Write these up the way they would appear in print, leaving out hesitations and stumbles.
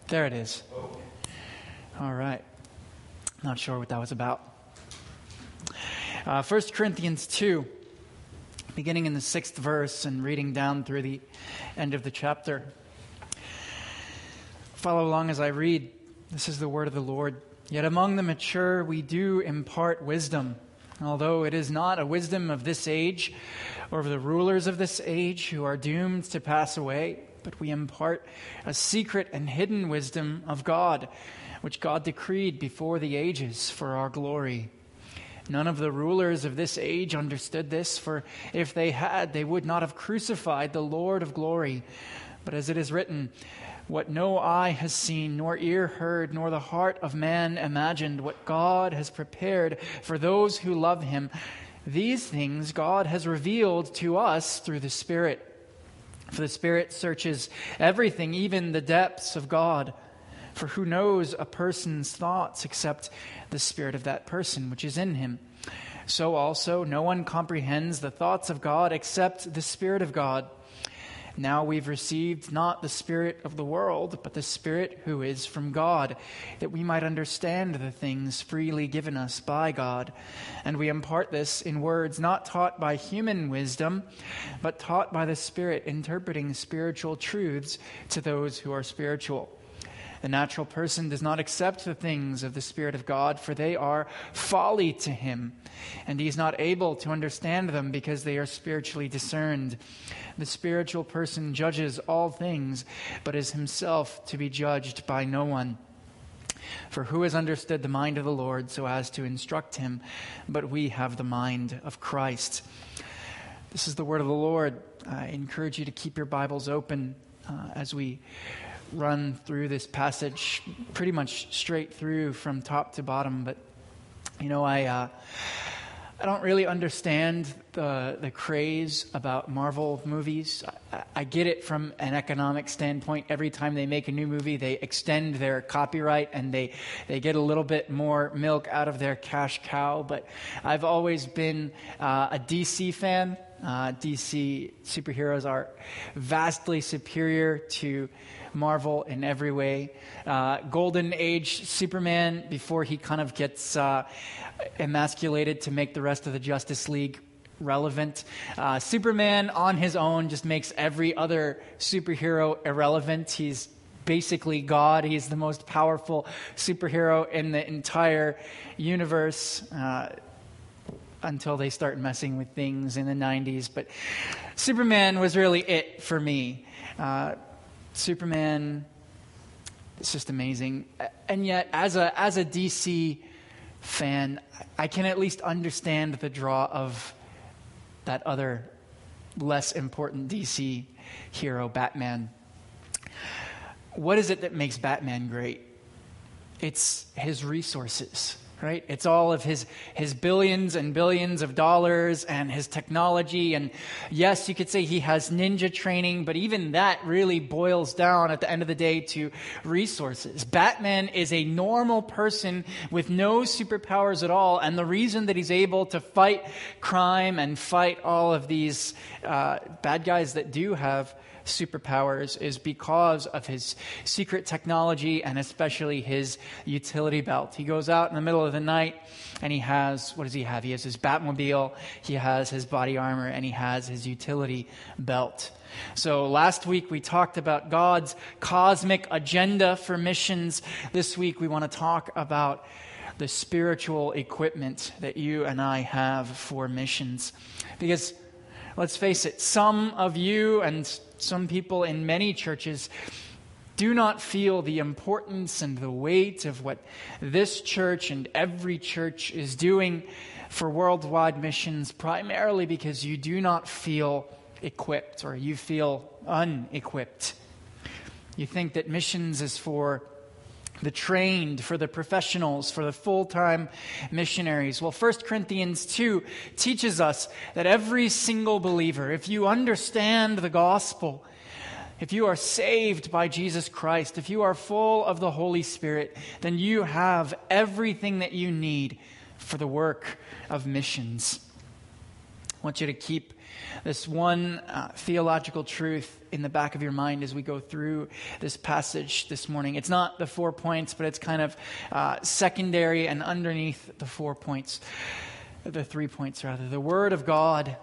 There it is. All right. Not sure what that was about. 1 Corinthians 2, beginning in the 6th verse and reading down through the end of the chapter. Follow along as I read. This is the word of the Lord. Yet among the mature we do impart wisdom, although it is not a wisdom of this age or of the rulers of this age who are doomed to pass away, but we impart a secret and hidden wisdom of God, which God decreed before the ages for our glory. None of the rulers of this age understood this, for if they had, they would not have crucified the Lord of glory. But as it is written, what no eye has seen, nor ear heard, nor the heart of man imagined, what God has prepared for those who love him, these things God has revealed to us through the Spirit. For the Spirit searches everything, even the depths of God. For who knows a person's thoughts except the spirit of that person which is in him? So also no one comprehends the thoughts of God except the Spirit of God. Now we've received not the spirit of the world, but the Spirit who is from God, that we might understand the things freely given us by God. And we impart this in words not taught by human wisdom, but taught by the Spirit, interpreting spiritual truths to those who are spiritual. The natural person does not accept the things of the Spirit of God, for they are folly to him, and he is not able to understand them because they are spiritually discerned. The spiritual person judges all things, but is himself to be judged by no one. For who has understood the mind of the Lord so as to instruct him? But we have the mind of Christ. This is the word of the Lord. I encourage you to keep your Bibles open as we run through this passage pretty much straight through from top to bottom. But I don't really understand the craze about Marvel movies. I get it from an economic standpoint. Every time they make a new movie, they extend their copyright and they get a little bit more milk out of their cash cow. But I've always been a DC fan. DC superheroes are vastly superior to Marvel in every way. Golden Age Superman, before he kind of gets emasculated to make the rest of the Justice League relevant. Superman on his own just makes every other superhero irrelevant. He's basically God. He's the most powerful superhero in the entire universe. Until they start messing with things in the 90s. But Superman was really it for me. Superman, it's just amazing. And yet, as a DC fan, I can at least understand the draw of that other less important DC hero, Batman. What is it that makes Batman great? It's his resources. Right? It's all of his billions and billions of dollars and his technology. And yes, you could say he has ninja training, but even that really boils down at the end of the day to resources. Batman is a normal person with no superpowers at all. And the reason that he's able to fight crime and fight all of these bad guys that do have superpowers is because of his secret technology and especially his utility belt. He goes out in the middle of the night and he has, what does he have? He has his Batmobile, he has his body armor, and he has his utility belt. So last week we talked about God's cosmic agenda for missions. This week we want to talk about the spiritual equipment that you and I have for missions. Because let's face it, some of you and some people in many churches do not feel the importance and the weight of what this church and every church is doing for worldwide missions, primarily because you do not feel equipped or you feel unequipped. You think that missions is for the trained, for the professionals, for the full-time missionaries. Well, 1 Corinthians 2 teaches us that every single believer, if you understand the gospel, if you are saved by Jesus Christ, if you are full of the Holy Spirit, then you have everything that you need for the work of missions. I want you to keep this one theological truth in the back of your mind as we go through this passage this morning. It's not the 4 points, but it's kind of secondary and underneath the 4 points, the 3 points rather. The Word of God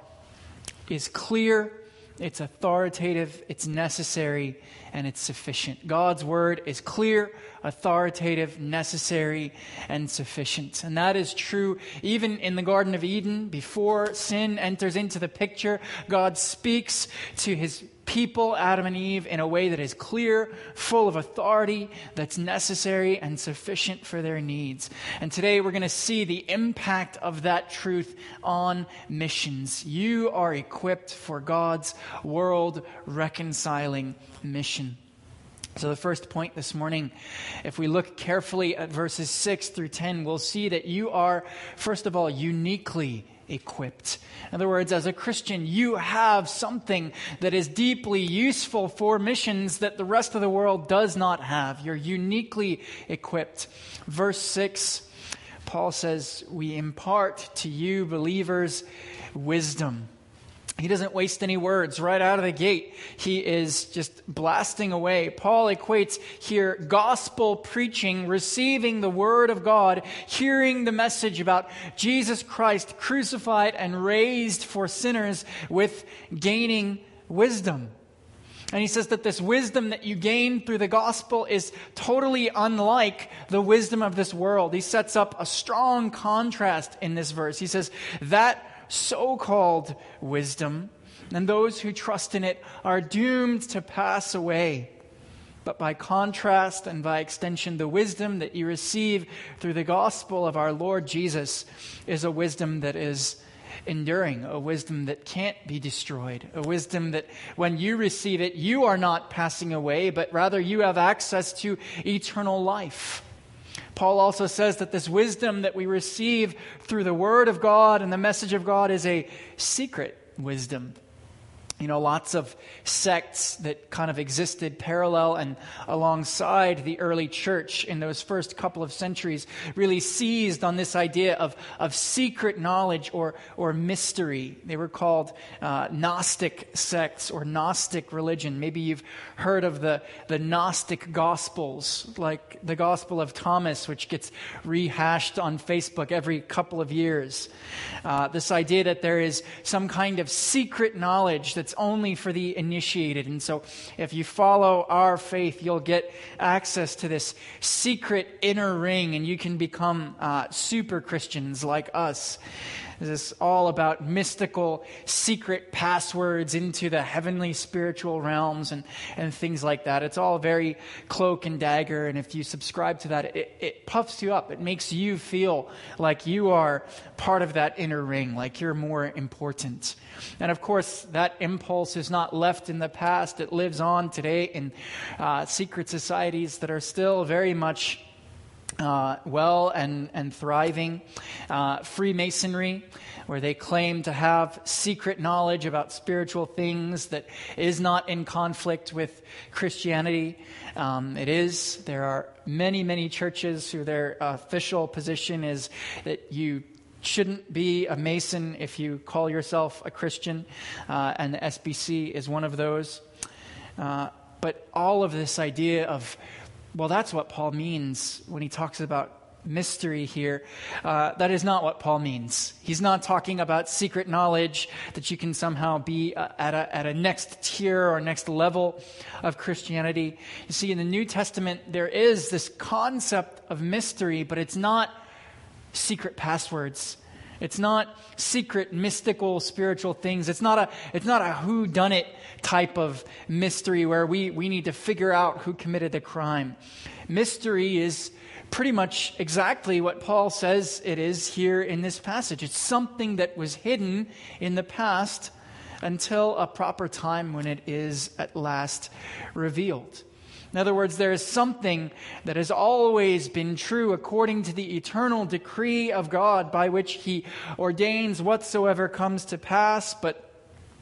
is clear, it's authoritative, it's necessary, and it's sufficient. God's Word is clear, authoritative, necessary, and sufficient. And that is true even in the Garden of Eden. Before sin enters into the picture, God speaks to his people, Adam and Eve, in a way that is clear, full of authority, that's necessary and sufficient for their needs. And today we're going to see the impact of that truth on missions. You are equipped for God's world reconciling mission. So the first point this morning, if we look carefully at verses 6 through 10, we'll see that you are, first of all, uniquely equipped. In other words, as a Christian, you have something that is deeply useful for missions that the rest of the world does not have. You're uniquely equipped. Verse 6, Paul says, we impart to you believers wisdom. He doesn't waste any words right out of the gate. He is just blasting away. Paul equates here gospel preaching, receiving the word of God, hearing the message about Jesus Christ crucified and raised for sinners, with gaining wisdom. And he says that this wisdom that you gain through the gospel is totally unlike the wisdom of this world. He sets up a strong contrast in this verse. He says that so-called wisdom, and those who trust in it are doomed to pass away. But by contrast and by extension, the wisdom that you receive through the gospel of our Lord Jesus is a wisdom that is enduring, a wisdom that can't be destroyed, a wisdom that when you receive it, you are not passing away, but rather you have access to eternal life. Paul also says that this wisdom that we receive through the Word of God and the message of God is a secret wisdom. You know, lots of sects that kind of existed parallel and alongside the early church in those first couple of centuries really seized on this idea of secret knowledge or mystery. They were called Gnostic sects or Gnostic religion. Maybe you've heard of the Gnostic Gospels, like the Gospel of Thomas, which gets rehashed on Facebook every couple of years. This idea that there is some kind of secret knowledge that's only for the initiated. And so if you follow our faith, you'll get access to this secret inner ring and you can become super Christians like us. This is all about mystical, secret passwords into the heavenly spiritual realms and things like that. It's all very cloak and dagger, and if you subscribe to that, it puffs you up. It makes you feel like you are part of that inner ring, like you're more important. And of course, that impulse is not left in the past. It lives on today in secret societies that are still very much well and thriving. Freemasonry, where they claim to have secret knowledge about spiritual things that is not in conflict with Christianity. It is. There are many, many churches who their official position is that you shouldn't be a Mason if you call yourself a Christian, and the SBC is one of those. But all of this idea of, well, that's what Paul means when he talks about mystery here. That is not what Paul means. He's not talking about secret knowledge that you can somehow be at a next tier or next level of Christianity. You see, in the New Testament, there is this concept of mystery, but it's not secret passwords. It's not secret, mystical, spiritual things. It's not a whodunit type of mystery where we need to figure out who committed the crime. Mystery is pretty much exactly what Paul says it is here in this passage. It's something that was hidden in the past until a proper time when it is at last revealed. In other words, there is something that has always been true according to the eternal decree of God by which he ordains whatsoever comes to pass, but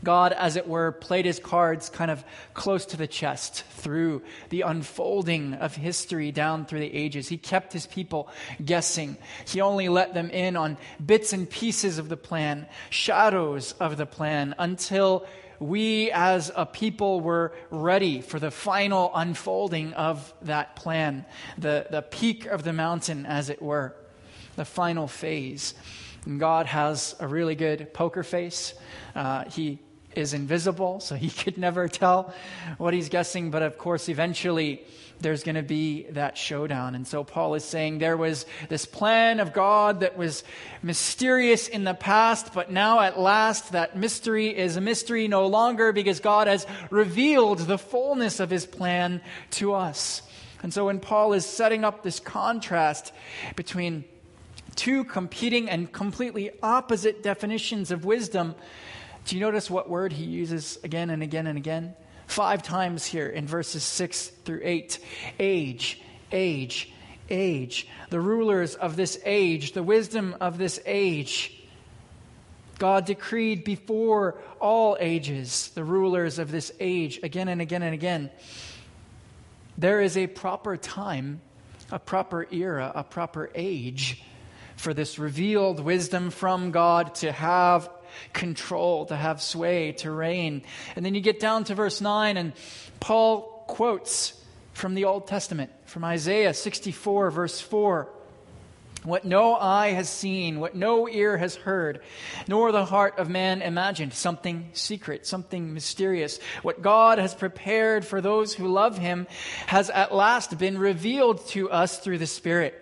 God, as it were, played his cards kind of close to the chest through the unfolding of history down through the ages. He kept his people guessing. He only let them in on bits and pieces of the plan, shadows of the plan, until we as a people were ready for the final unfolding of that plan, the peak of the mountain, as it were, the final phase. And God has a really good poker face. He is invisible, so he could never tell what he's guessing. But of course, eventually, there's going to be that showdown. And so Paul is saying there was this plan of God that was mysterious in the past, but now at last that mystery is a mystery no longer, because God has revealed the fullness of his plan to us. And so when Paul is setting up this contrast between two competing and completely opposite definitions of wisdom, do you notice what word he uses again and again and again? 5 times here in verses 6 through 8. Age, age, age. The rulers of this age, the wisdom of this age. God decreed before all ages, the rulers of this age, again and again and again. There is a proper time, a proper era, a proper age for this revealed wisdom from God to have control, to have sway, to reign. And then you get down to verse 9, and Paul quotes from the Old Testament, from Isaiah 64, verse 4. What no eye has seen, what no ear has heard, nor the heart of man imagined. Something secret, something mysterious. What God has prepared for those who love him has at last been revealed to us through the Spirit.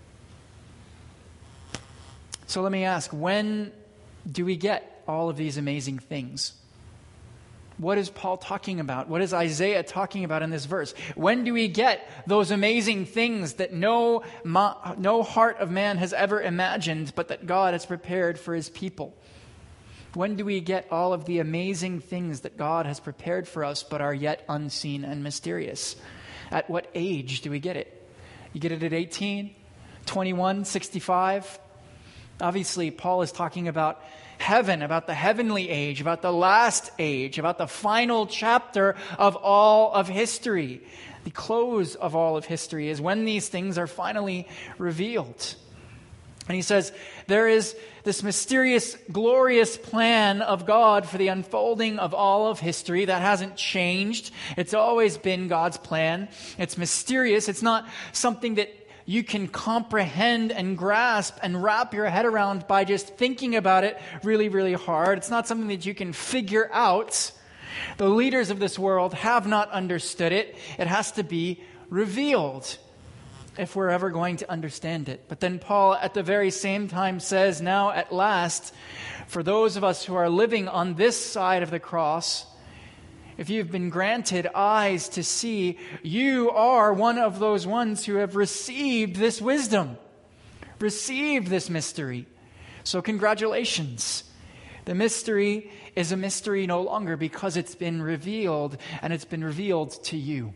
So let me ask, when do we get all of these amazing things? What is Paul talking about? What is Isaiah talking about in this verse? When do we get those amazing things that no heart of man has ever imagined, but that God has prepared for his people? When do we get all of the amazing things that God has prepared for us, but are yet unseen and mysterious? At what age do we get it? You get it at 18, 21, 65? Obviously, Paul is talking about heaven, about the heavenly age, about the last age, about the final chapter of all of history. The close of all of history is when these things are finally revealed. And he says, there is this mysterious, glorious plan of God for the unfolding of all of history that hasn't changed. It's always been God's plan. It's mysterious. It's not something that you can comprehend and grasp and wrap your head around by just thinking about it really, really hard. It's not something that you can figure out. The leaders of this world have not understood it. It has to be revealed if we're ever going to understand it. But then Paul at the very same time says, now at last, for those of us who are living on this side of the cross, if you've been granted eyes to see, you are one of those ones who have received this wisdom, received this mystery. So congratulations. The mystery is a mystery no longer because it's been revealed, and it's been revealed to you.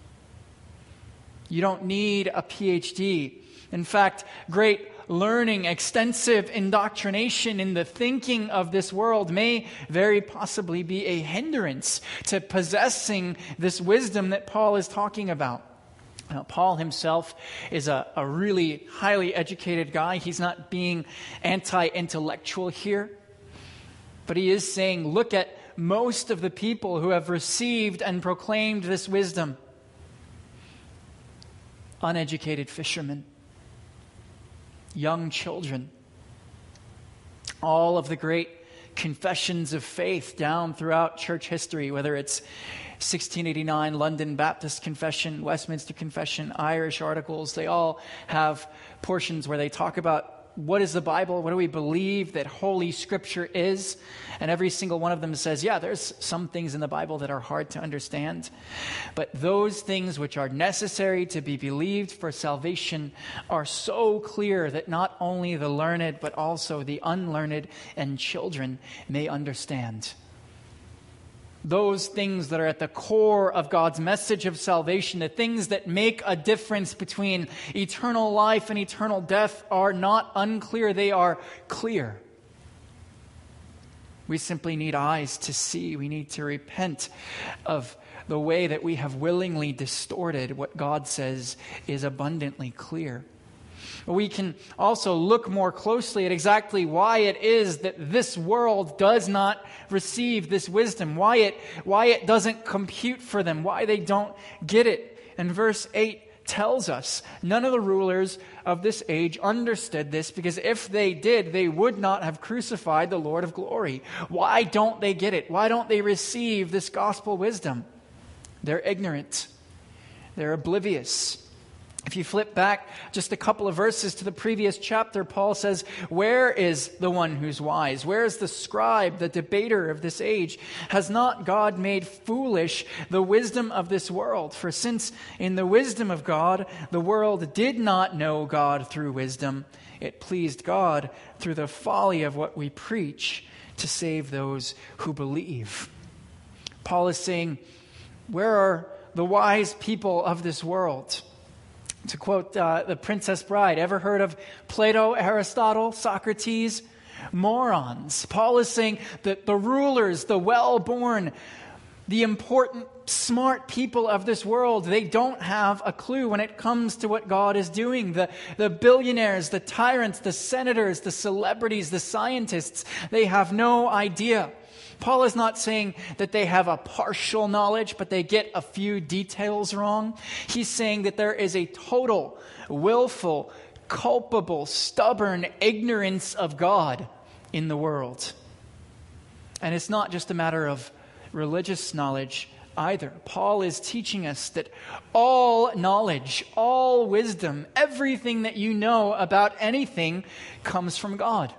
You don't need a PhD. In fact, great learning, extensive indoctrination in the thinking of this world may very possibly be a hindrance to possessing this wisdom that Paul is talking about. Now, Paul himself is a really highly educated guy. He's not being anti-intellectual here, but he is saying, look at most of the people who have received and proclaimed this wisdom. Uneducated fishermen, young children, all of the great confessions of faith down throughout church history, whether it's 1689 London Baptist Confession, Westminster Confession, Irish Articles, they all have portions where they talk about what is the Bible, what do we believe that Holy Scripture is, and every single one of them says, yeah, there's some things in the Bible that are hard to understand, but those things which are necessary to be believed for salvation are so clear that not only the learned, but also the unlearned and children may understand. Those things that are at the core of God's message of salvation, the things that make a difference between eternal life and eternal death, are not unclear, they are clear. We simply need eyes to see. We need to repent of the way that we have willingly distorted what God says is abundantly clear. We can also look more closely at exactly why it is that this world does not receive this wisdom, why it doesn't compute for them, why they don't get it. And verse 8 tells us none of the rulers of this age understood this, because if they did, they would not have crucified the Lord of glory. Why don't they get it? Why don't they receive this gospel wisdom? They're ignorant. They're oblivious. If you flip back just a couple of verses to the previous chapter, Paul says, "Where is the one who's wise? Where is the scribe, the debater of this age? Has not God made foolish the wisdom of this world? For since in the wisdom of God, the world did not know God through wisdom, it pleased God through the folly of what we preach to save those who believe." Paul is saying, where are the wise people of this world? To quote the Princess Bride, ever heard of Plato, Aristotle, Socrates? Morons. Paul is saying that the rulers, the well-born, the important, smart people of this world, they don't have a clue when it comes to what God is doing. The billionaires, the tyrants, the senators, the celebrities, the scientists, they have no idea. Paul is not saying that they have a partial knowledge, but they get a few details wrong. He's saying that there is a total, willful, culpable, stubborn ignorance of God in the world. And it's not just a matter of religious knowledge either. Paul is teaching us that all knowledge, all wisdom, everything that you know about anything comes from God.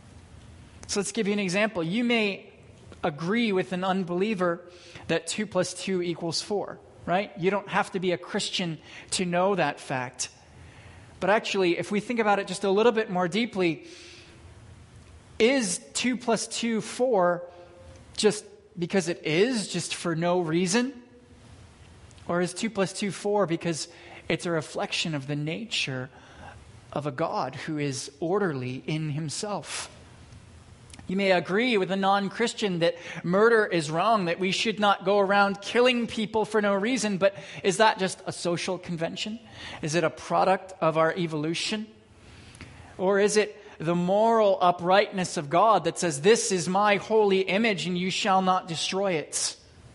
So let's give you an example. You may agree with an unbeliever that 2 + 2 = 4, right? You don't have to be a Christian to know that fact. But actually, if we think about it just a little bit more deeply, is 2 + 2 4 just because it is, just for no reason? Or is 2 + 2 4 because it's a reflection of the nature of a God who is orderly in himself? You may agree with a non-Christian that murder is wrong, that we should not go around killing people for no reason, but is that just a social convention? Is it a product of our evolution? Or is it the moral uprightness of God that says, "This is my holy image and you shall not destroy it"?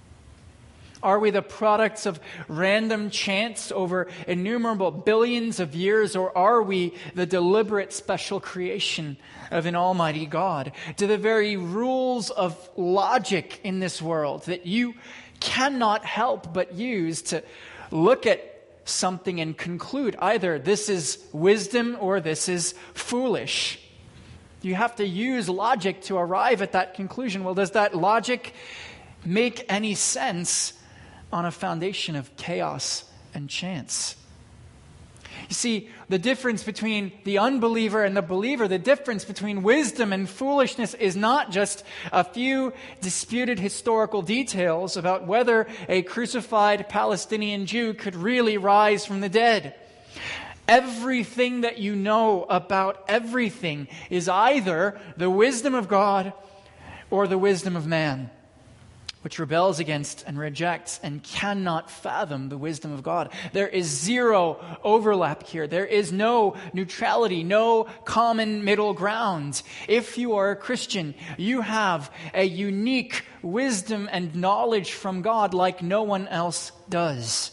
Are we the products of random chance over innumerable billions of years, or are we the deliberate special creation of an almighty God? Do the very rules of logic in this world that you cannot help but use to look at something and conclude either this is wisdom or this is foolish? You have to use logic to arrive at that conclusion. Well, does that logic make any sense on a foundation of chaos and chance? You see, the difference between the unbeliever and the believer, the difference between wisdom and foolishness is not just a few disputed historical details about whether a crucified Palestinian Jew could really rise from the dead. Everything that you know about everything is either the wisdom of God or the wisdom of man, which rebels against and rejects and cannot fathom the wisdom of God. There is zero overlap here. There is no neutrality, no common middle ground. If you are a Christian, you have a unique wisdom and knowledge from God like no one else does.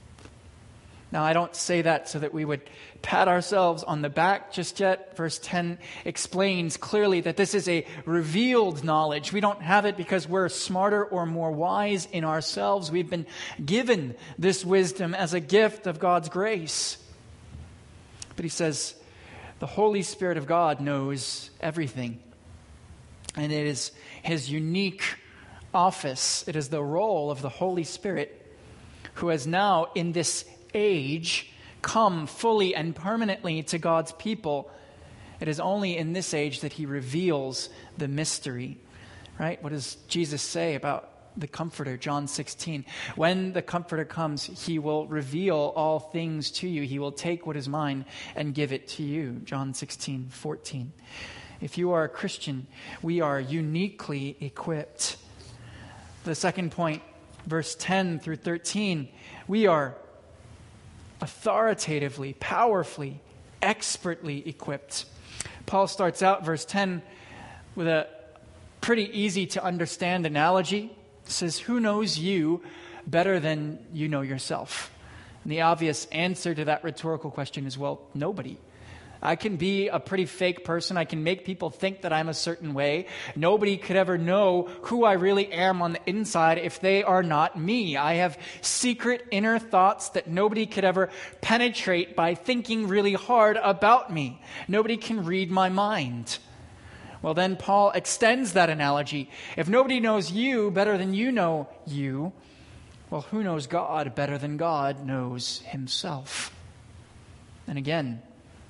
Now, I don't say that so that we would pat ourselves on the back just yet. Verse 10 explains clearly that this is a revealed knowledge. We don't have it because we're smarter or more wise in ourselves. We've been given this wisdom as a gift of God's grace. But he says, the Holy Spirit of God knows everything. And it is his unique office. It is the role of the Holy Spirit, who has now in this age come fully and permanently to God's people. It is only in this age that he reveals the mystery, right? What does Jesus say about the Comforter? John 16. When the Comforter comes, he will reveal all things to you. He will take what is mine and give it to you. John 16:14. If you are a Christian, we are uniquely equipped. The second point, verse 10 through 13, we are authoritatively, powerfully, expertly equipped. Paul starts out verse 10 with a pretty easy to understand analogy. It says, who knows you better than you know yourself? And the obvious answer to that rhetorical question is, well, nobody. I can be a pretty fake person. I can make people think that I'm a certain way. Nobody could ever know who I really am on the inside if they are not me. I have secret inner thoughts that nobody could ever penetrate by thinking really hard about me. Nobody can read my mind. Well, then Paul extends that analogy. If nobody knows you better than you know you, well, who knows God better than God knows himself? And again,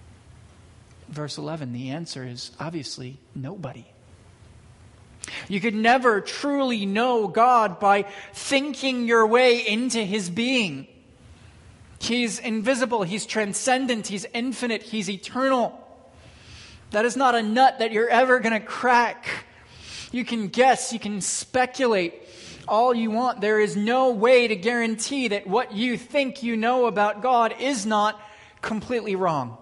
verse 11, the answer is obviously nobody. You could never truly know God by thinking your way into his being. He's invisible, he's transcendent, he's infinite, he's eternal. That is not a nut that you're ever going to crack. You can guess, you can speculate all you want. There is no way to guarantee that what you think you know about God is not completely wrong.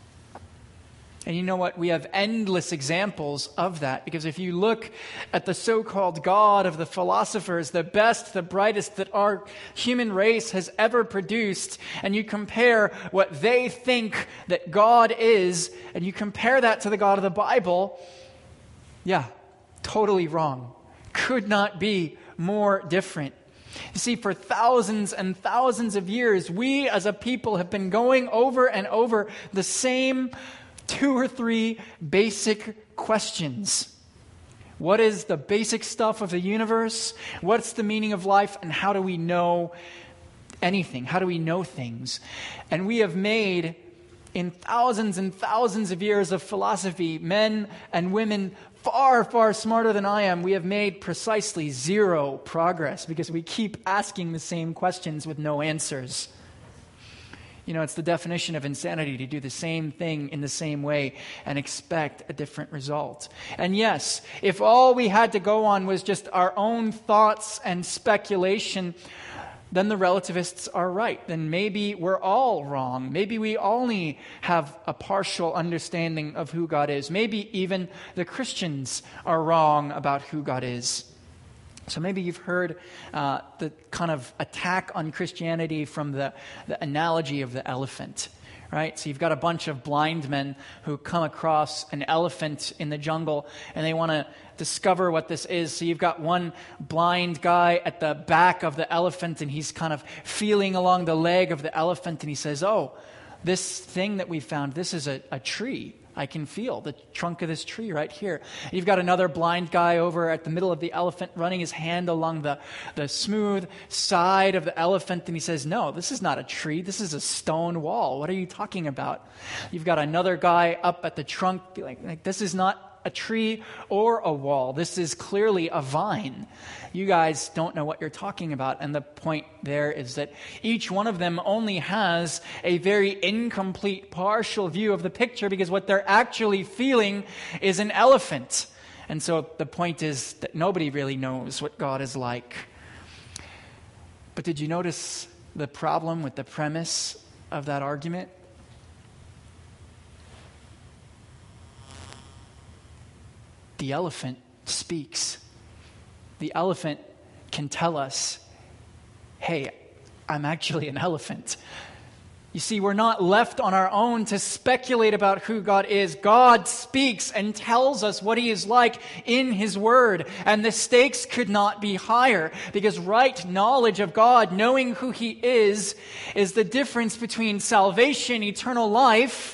And you know what? We have endless examples of that, because if you look at the so-called God of the philosophers, the best, the brightest that our human race has ever produced, and you compare what they think that God is, and you compare that to the God of the Bible, yeah, totally wrong. Could not be more different. You see, for thousands and thousands of years, we as a people have been going over and over the same 2 or 3 basic questions. What is the basic stuff of the universe? What's the meaning of life? And how do we know anything? How do we know things? And we have made, in thousands and thousands of years of philosophy, men and women far, far smarter than I am, we have made precisely 0 progress because we keep asking the same questions with no answers. You know, it's the definition of insanity to do the same thing in the same way and expect a different result. And yes, if all we had to go on was just our own thoughts and speculation, then the relativists are right. Then maybe we're all wrong. Maybe we only have a partial understanding of who God is. Maybe even the Christians are wrong about who God is. So maybe you've heard the kind of attack on Christianity from the analogy of the elephant, right? So you've got a bunch of blind men who come across an elephant in the jungle, and they want to discover what this is. So you've got one blind guy at the back of the elephant, and he's kind of feeling along the leg of the elephant, and he says, oh, this thing that we found, this is a tree. I can feel the trunk of this tree right here. You've got another blind guy over at the middle of the elephant running his hand along the smooth side of the elephant, and he says, no, this is not a tree. This is a stone wall. What are you talking about? You've got another guy up at the trunk, like this is not a tree or a wall. This is clearly a vine. You guys don't know what you're talking about. And the point there is that each one of them only has a very incomplete, partial view of the picture, because what they're actually feeling is an elephant. And so the point is that nobody really knows what God is like. But did you notice the problem with the premise of that argument? The elephant speaks. The elephant can tell us, hey, I'm actually an elephant. You see, we're not left on our own to speculate about who God is. God speaks and tells us what he is like in his word. And the stakes could not be higher, because right knowledge of God, knowing who he is the difference between salvation, eternal life,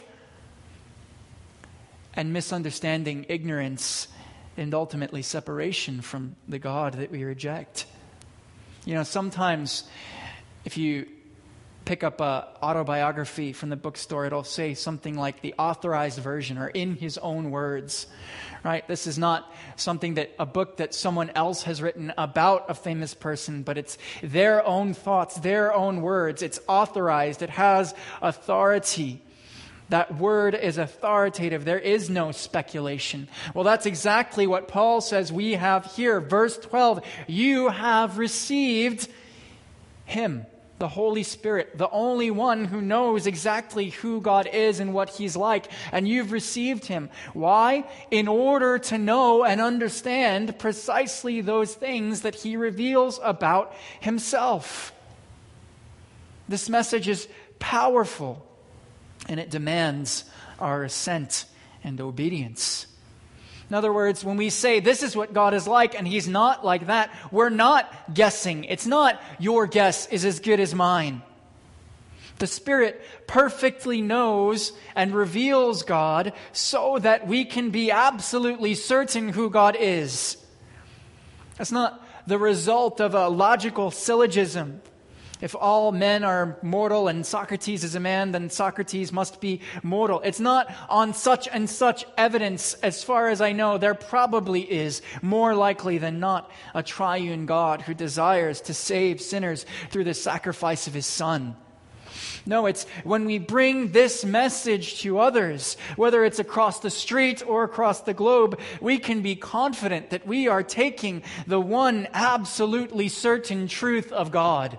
and misunderstanding, ignorance, and ultimately separation from the God that we reject. You know, sometimes if you pick up an autobiography from the bookstore, it'll say something like the authorized version, or in his own words, right? This is not something that a book that someone else has written about a famous person, but it's their own thoughts, their own words. It's authorized. It has authority. That word is authoritative. There is no speculation. Well, that's exactly what Paul says we have here. Verse 12, you have received him, the Holy Spirit, the only one who knows exactly who God is and what he's like. And you've received him. Why? In order to know and understand precisely those things that he reveals about himself. This message is powerful, and it demands our assent and obedience. In other words, when we say this is what God is like and he's not like that, we're not guessing. It's not your guess is as good as mine. The Spirit perfectly knows and reveals God so that we can be absolutely certain who God is. That's not the result of a logical syllogism. If all men are mortal and Socrates is a man, then Socrates must be mortal. It's not on such and such evidence. As far as I know, there probably is, more likely than not, a triune God who desires to save sinners through the sacrifice of his Son. No, it's when we bring this message to others, whether it's across the street or across the globe, we can be confident that we are taking the one absolutely certain truth of God.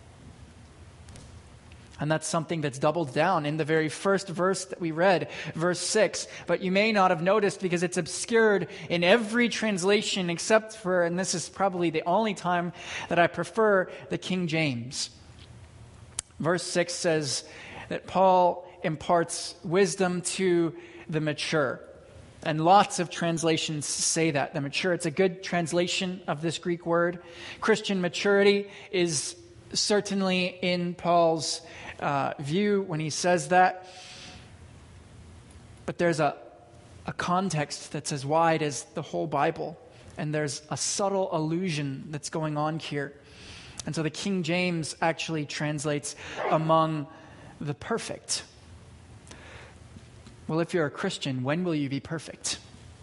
And that's something that's doubled down in the very first verse that we read, verse 6. But you may not have noticed because it's obscured in every translation except for, and this is probably the only time that I prefer the King James. Verse 6 says that Paul imparts wisdom to the mature. And lots of translations say that, the mature. It's a good translation of this Greek word. Christian maturity is certainly in Paul's view when he says that. But there's a context that's as wide as the whole Bible. And there's a subtle allusion that's going on here. And so the King James actually translates among the perfect. Well, if you're a Christian, when will you be perfect?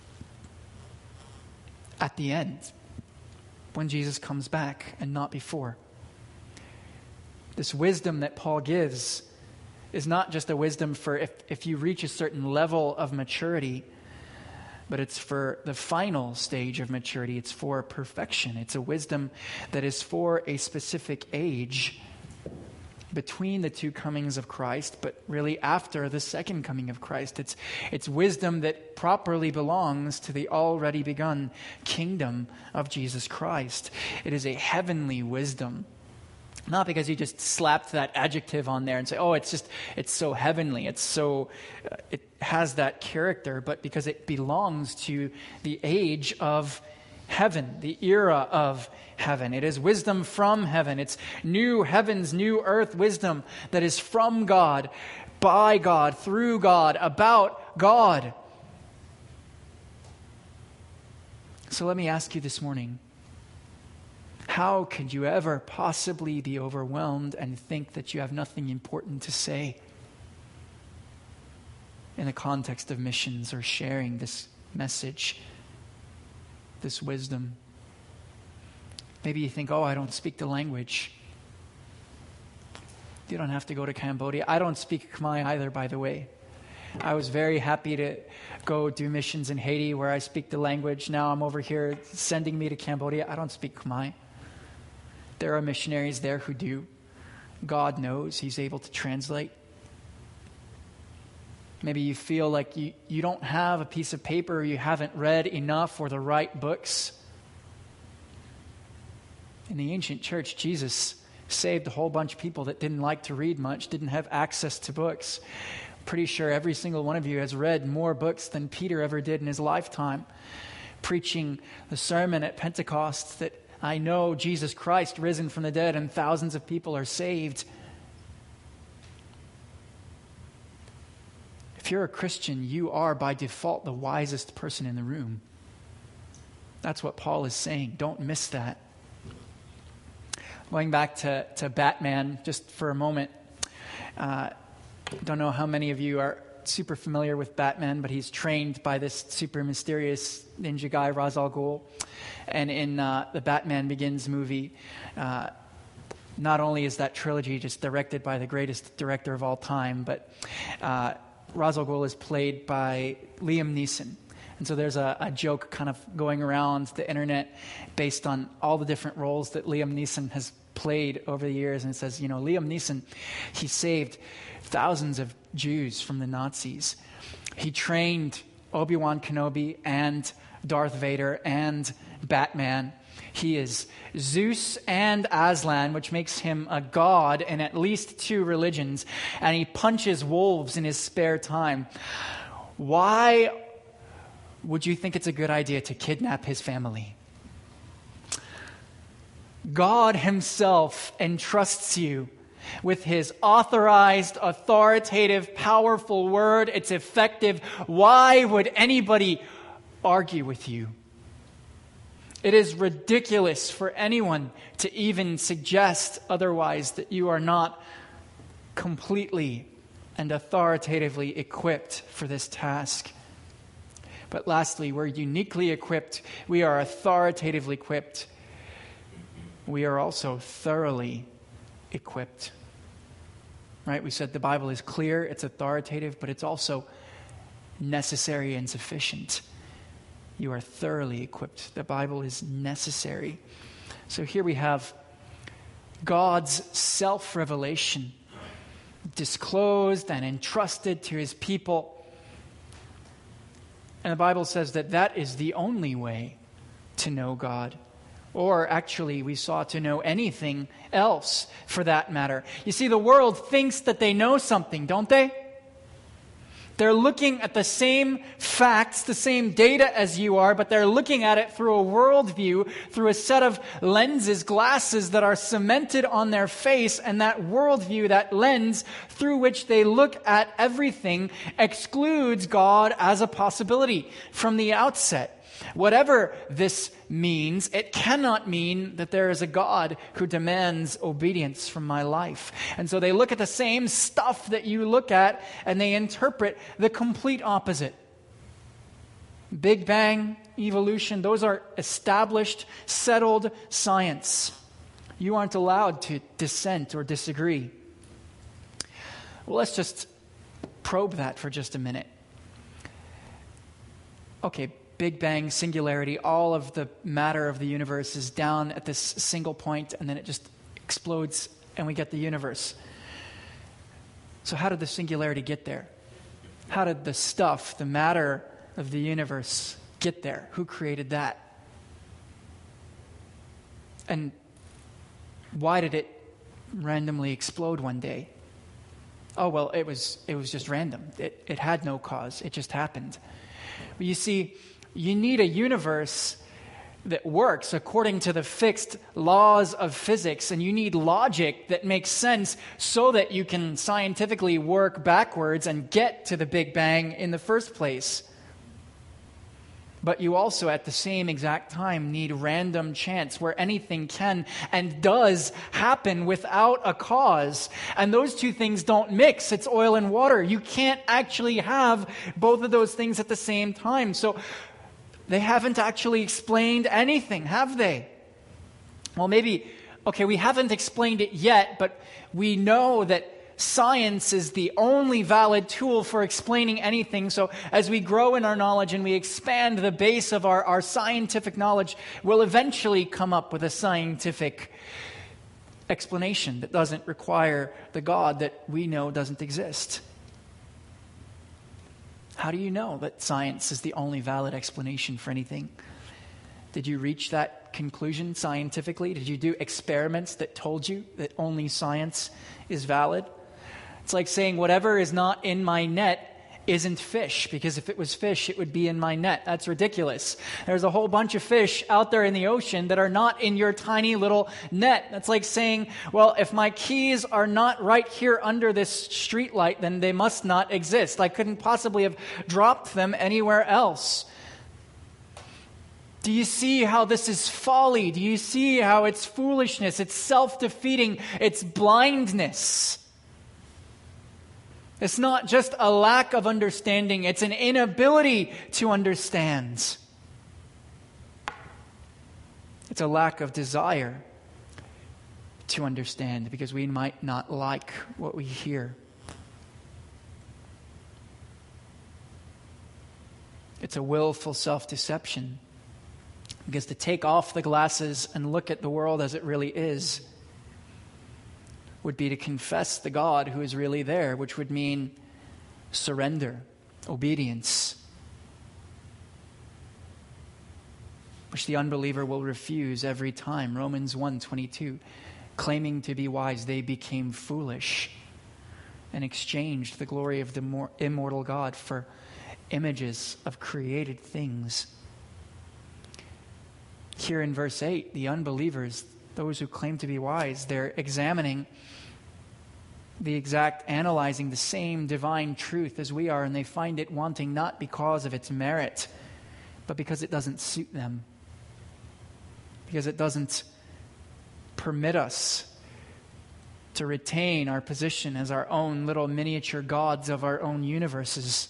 At the end, when Jesus comes back and not before. This wisdom that Paul gives is not just a wisdom for if you reach a certain level of maturity, but it's for the final stage of maturity. It's for perfection. It's a wisdom that is for a specific age between the two comings of Christ, but really after the second coming of Christ. It's wisdom that properly belongs to the already begun kingdom of Jesus Christ. It is a heavenly wisdom. Not because you just slapped that adjective on there and say, oh, it's so heavenly. It has that character, but because it belongs to the age of heaven, the era of heaven. It is wisdom from heaven. It's new heavens, new earth wisdom that is from God, by God, through God, about God. So let me ask you this morning, how could you ever possibly be overwhelmed and think that you have nothing important to say in the context of missions or sharing this message, this wisdom? Maybe you think, oh, I don't speak the language. You don't have to go to Cambodia. I don't speak Khmer either, by the way. I was very happy to go do missions in Haiti where I speak the language. Now I'm over here sending me to Cambodia. I don't speak Khmer. There are missionaries there who do. God knows. He's able to translate. Maybe you feel like you don't have a piece of paper, or you haven't read enough or the right books. In the ancient church, Jesus saved a whole bunch of people that didn't like to read much, didn't have access to books. Pretty sure every single one of you has read more books than Peter ever did in his lifetime, preaching the sermon at Pentecost that I know Jesus Christ risen from the dead and thousands of people are saved. If you're a Christian, you are by default the wisest person in the room. That's what Paul is saying. Don't miss that. Going back to Batman just for a moment. Don't know how many of you are super familiar with Batman, but he's trained by this super mysterious ninja guy, Ra's al Ghul. And in the Batman Begins movie, not only is that trilogy just directed by the greatest director of all time, but Ra's al Ghul is played by Liam Neeson. And so there's a joke kind of going around the internet based on all the different roles that Liam Neeson has played over the years. And it says, Liam Neeson, he saved thousands of Jews from the Nazis. He trained Obi-Wan Kenobi and Darth Vader and Batman. He is Zeus and Aslan, which makes him a god in at least 2 religions. And he punches wolves in his spare time. Why would you think it's a good idea to kidnap his family? God himself entrusts you with his authorized, authoritative, powerful word. It's effective. Why would anybody argue with you? It is ridiculous for anyone to even suggest otherwise, that you are not completely and authoritatively equipped for this task. But lastly, we're uniquely equipped. We are authoritatively equipped. We are also thoroughly equipped. Right? We said the Bible is clear, it's authoritative, but it's also necessary and sufficient. You are thoroughly equipped. The Bible is necessary. So here we have God's self-revelation disclosed and entrusted to his people. And the Bible says that is the only way to know God. Or actually, we saw to know anything else for that matter. You see, the world thinks that they know something, don't they? They're looking at the same facts, the same data as you are, but they're looking at it through a worldview, through a set of lenses, glasses that are cemented on their face, and that worldview, that lens through which they look at everything, excludes God as a possibility from the outset. Whatever this means, it cannot mean that there is a God who demands obedience from my life. And so they look at the same stuff that you look at, and they interpret the complete opposite. Big Bang, evolution, those are established, settled science. You aren't allowed to dissent or disagree. Well, let's just probe that for just a minute. Okay, Big Bang, singularity, all of the matter of the universe is down at this single point, and then it just explodes, and we get the universe. So how did the singularity get there? How did the stuff, the matter of the universe, get there? Who created that? And why did it randomly explode one day? Oh, well, it was just random. It had no cause. It just happened. But you see, you need a universe that works according to the fixed laws of physics, and you need logic that makes sense so that you can scientifically work backwards and get to the Big Bang in the first place. But you also, at the same exact time, need random chance where anything can and does happen without a cause. And those two things don't mix. It's oil and water. You can't actually have both of those things at the same time. So they haven't actually explained anything, have they? Well, maybe, okay, we haven't explained it yet, but we know that science is the only valid tool for explaining anything. So as we grow in our knowledge and we expand the base of our scientific knowledge, we'll eventually come up with a scientific explanation that doesn't require the God that we know doesn't exist. How do you know that science is the only valid explanation for anything? Did you reach that conclusion scientifically? Did you do experiments that told you that only science is valid? It's like saying whatever is not in my net isn't fish, because if it was fish, it would be in my net. That's ridiculous. There's a whole bunch of fish out there in the ocean that are not in your tiny little net. That's like saying, well, if my keys are not right here under this street light, then they must not exist. I couldn't possibly have dropped them anywhere else. Do you see how this is folly? Do you see how it's foolishness? It's self-defeating. It's blindness. It's not just a lack of understanding. It's an inability to understand. It's a lack of desire to understand because we might not like what we hear. It's a willful self-deception. Because to take off the glasses and look at the world as it really is would be to confess the God who is really there, which would mean surrender, obedience, which the unbeliever will refuse every time. Romans 1:22, claiming to be wise, they became foolish and exchanged the glory of the immortal God for images of created things. Here in verse 8, the unbelievers, those who claim to be wise, they're examining analyzing the same divine truth as we are, and they find it wanting not because of its merit, but because it doesn't suit them. Because it doesn't permit us to retain our position as our own little miniature gods of our own universes.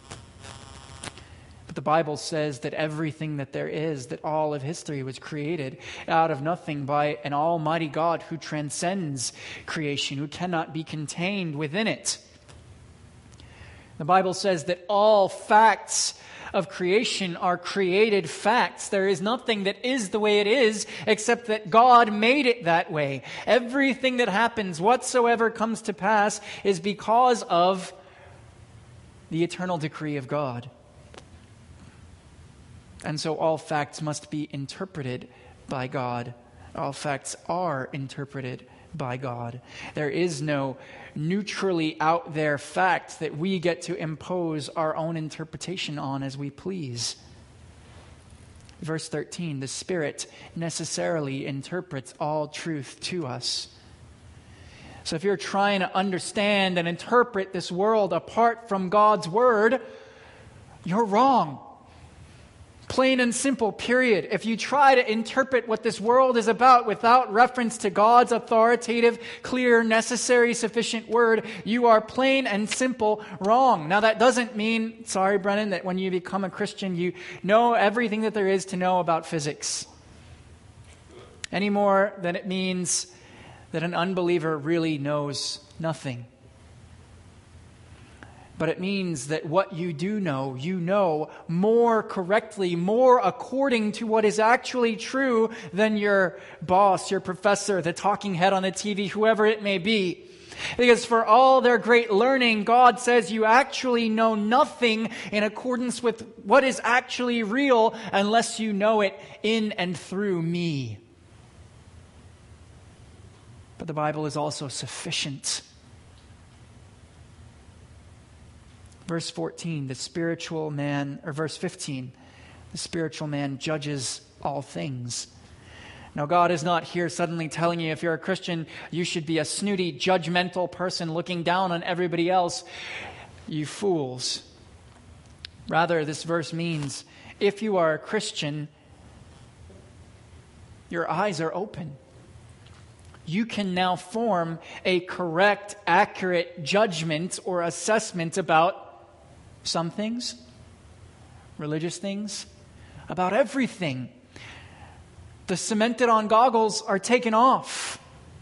But the Bible says that everything that there is, that all of history was created out of nothing by an almighty God who transcends creation, who cannot be contained within it. The Bible says that all facts of creation are created facts. There is nothing that is the way it is except that God made it that way. Everything that happens, whatsoever comes to pass, is because of the eternal decree of God. And so all facts must be interpreted by God. All facts are interpreted by God. There is no neutrally out there fact that we get to impose our own interpretation on as we please. Verse 13, the Spirit necessarily interprets all truth to us. So if you're trying to understand and interpret this world apart from God's Word, you're wrong. Plain and simple, period. If you try to interpret what this world is about without reference to God's authoritative, clear, necessary, sufficient word, you are plain and simple wrong. Now that doesn't mean, sorry Brennan, that when you become a Christian you know everything that there is to know about physics. Any more than it means that an unbeliever really knows nothing. But it means that what you do know, you know more correctly, more according to what is actually true than your boss, your professor, the talking head on the TV, whoever it may be. Because for all their great learning, God says you actually know nothing in accordance with what is actually real unless you know it in and through me. But the Bible is also sufficient. Verse 14, verse 15, the spiritual man judges all things. Now, God is not here suddenly telling you if you're a Christian, you should be a snooty, judgmental person looking down on everybody else. You fools. Rather, this verse means if you are a Christian, your eyes are open. You can now form a correct, accurate judgment or assessment about some things, religious things, about everything. The cemented-on goggles are taken off.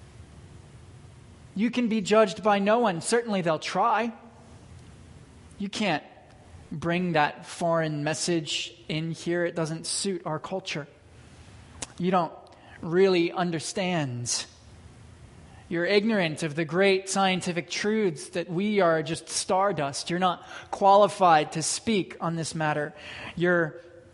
You can be judged by no one. Certainly they'll try. You can't bring that foreign message in here. It doesn't suit our culture. You don't really understand. You're ignorant of the great scientific truths that we are just stardust. You're not qualified to speak on this matter. You're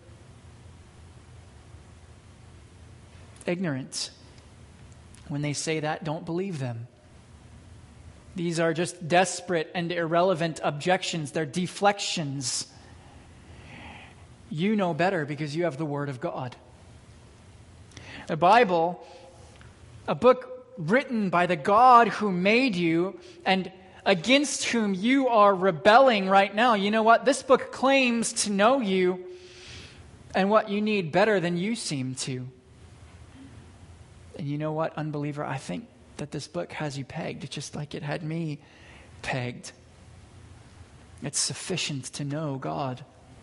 ignorant. When they say that, don't believe them. These are just desperate and irrelevant objections. They're deflections. You know better because you have the Word of God. The Bible, a book written by the God who made you and against whom you are rebelling right now. You know what? This book claims to know you and what you need better than you seem to. And you know what, unbeliever? I think that this book has you pegged just like it had me pegged. It's sufficient to know God.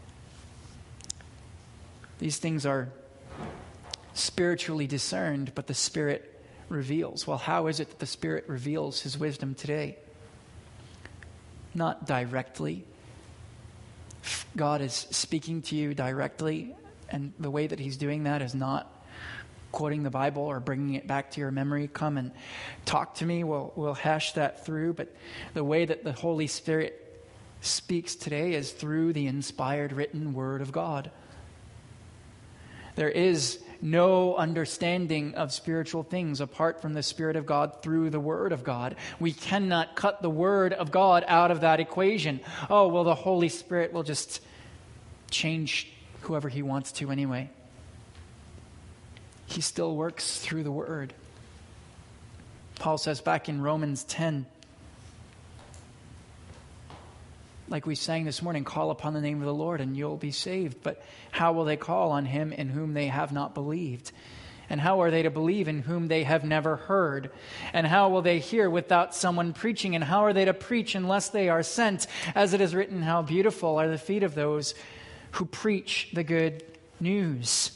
These things are spiritually discerned, but the Spirit reveals. Well, how is it that the Spirit reveals His wisdom today? Not directly, God is speaking to you directly, and the way that he's doing that is not quoting the Bible or bringing it back to your memory. Come and talk to me. We'll hash that through. But the way that the Holy Spirit speaks today is through the inspired written Word of God. There is no understanding of spiritual things apart from the Spirit of God through the Word of God. We cannot cut the Word of God out of that equation. Oh, well, the Holy Spirit will just change whoever he wants to anyway. He still works through the Word. Paul says back in Romans 10, like we sang this morning, call upon the name of the Lord and you'll be saved. But how will they call on him in whom they have not believed? And how are they to believe in whom they have never heard? And how will they hear without someone preaching? And how are they to preach unless they are sent? As it is written, how beautiful are the feet of those who preach the good news.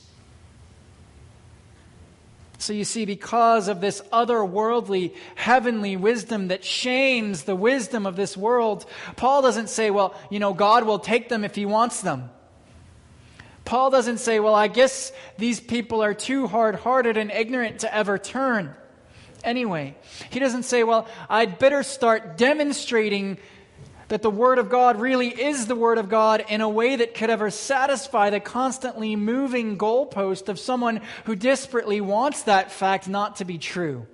So you see, because of this otherworldly, heavenly wisdom that shames the wisdom of this world, Paul doesn't say, well, God will take them if he wants them. Paul doesn't say, well, I guess these people are too hard-hearted and ignorant to ever turn. Anyway, he doesn't say, well, I'd better start demonstrating that the Word of God really is the Word of God in a way that could ever satisfy the constantly moving goalpost of someone who desperately wants that fact not to be true.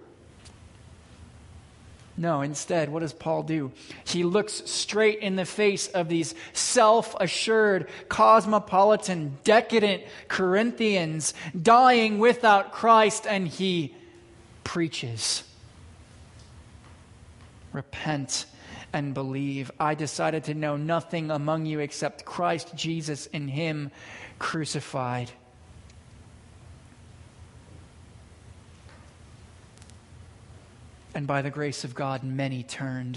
No, instead, what does Paul do? He looks straight in the face of these self-assured, cosmopolitan, decadent Corinthians dying without Christ, and he preaches. Repent and believe. I decided to know nothing among you except Christ Jesus and him crucified. And by the grace of God, many turned.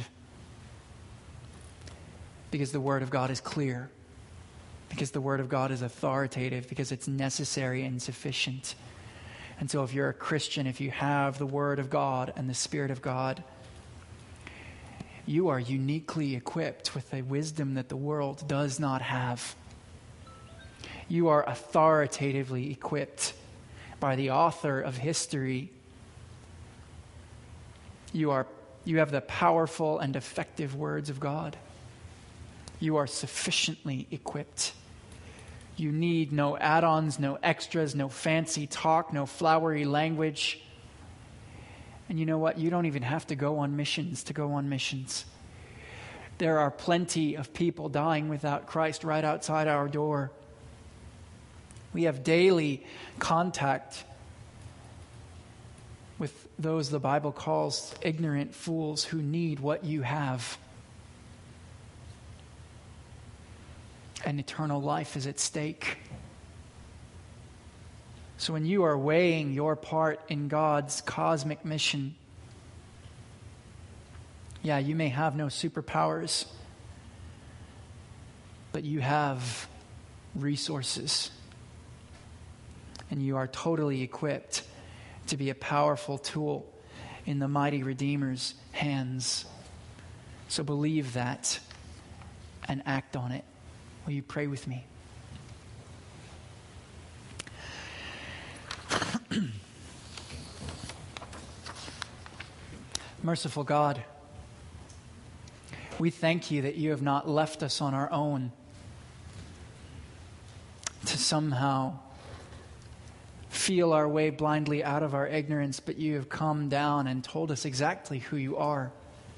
Because the Word of God is clear. Because the Word of God is authoritative. Because it's necessary and sufficient. And so if you're a Christian, if you have the Word of God and the Spirit of God, you are uniquely equipped with a wisdom that the world does not have. You are authoritatively equipped by the author of history. You have the powerful and effective words of God. You are sufficiently equipped. You need no add-ons, no extras, no fancy talk, no flowery language. And you know what? You don't even have to go on missions to go on missions. There are plenty of people dying without Christ right outside our door. We have daily contact with those the Bible calls ignorant fools who need what you have. And eternal life is at stake. So when you are weighing your part in God's cosmic mission, yeah, you may have no superpowers, but you have resources. And you are totally equipped to be a powerful tool in the mighty Redeemer's hands. So believe that and act on it. Will you pray with me? Merciful God, we thank you that you have not left us on our own to somehow feel our way blindly out of our ignorance, but you have come down and told us exactly who you are.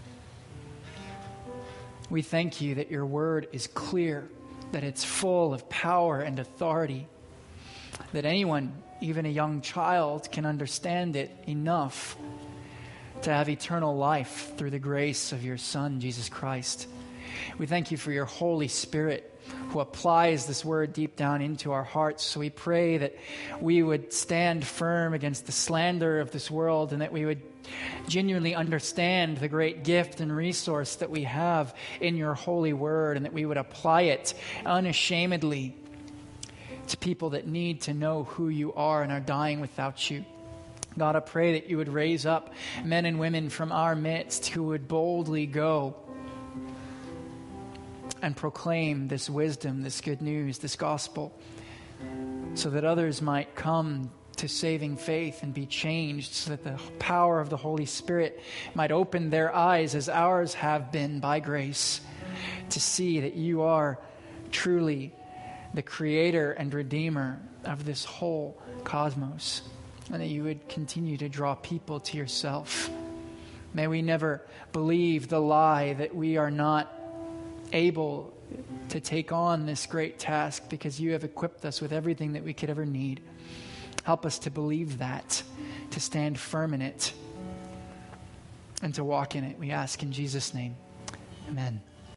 We thank you that your word is clear, that it's full of power and authority, that anyone, even a young child, can understand it enough to have eternal life through the grace of your Son, Jesus Christ. We thank you for your Holy Spirit who applies this word deep down into our hearts. So we pray that we would stand firm against the slander of this world, and that we would genuinely understand the great gift and resource that we have in your holy word, and that we would apply it unashamedly to people that need to know who you are and are dying without you. God, I pray that you would raise up men and women from our midst who would boldly go and proclaim this wisdom, this good news, this gospel, so that others might come to saving faith and be changed, so that the power of the Holy Spirit might open their eyes, as ours have been by grace, to see that you are truly the creator and redeemer of this whole cosmos, and that you would continue to draw people to yourself. May we never believe the lie that we are not able to take on this great task because you have equipped us with everything that we could ever need. Help us to believe that, to stand firm in it, and to walk in it. We ask in Jesus' name. Amen.